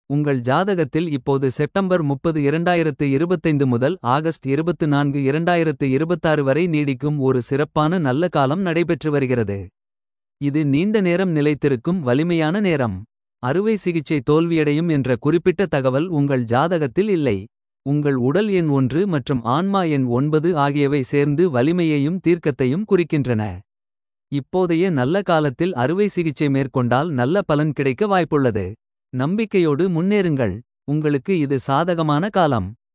உங்கள் ஜாதகத்தில் இப்போது செப்டம்பர் 30 2025 முதல் ஆகஸ்ட் 24 2026 வரை நீடிக்கும் ஒரு சிறப்பான நல்ல காலம் நடைபெற்று வருகிறது. இது நீண்ட நேரம் நிலைத்திருக்கும் வலிமையான நேரம். அறுவை சிகிச்சை தோல்வியடையும் என்ற குறிப்பிட்ட தகவல் உங்கள் ஜாதகத்தில் இல்லை. உங்கள் உடல் எண் 1 மற்றும் ஆன்மா எண் 9 ஆகியவை சேர்ந்து வலிமையையும் தீர்க்கத்தையும் குறிக்கின்றன. இப்போதைய நல்ல காலத்தில் அறுவை சிகிச்சை மேற்கொண்டால் நல்ல பலன் கிடைக்க வாய்ப்புள்ளது. நம்பிக்கையோடு முன்னேறுங்கள். உங்களுக்கு இது சாதகமான காலம்.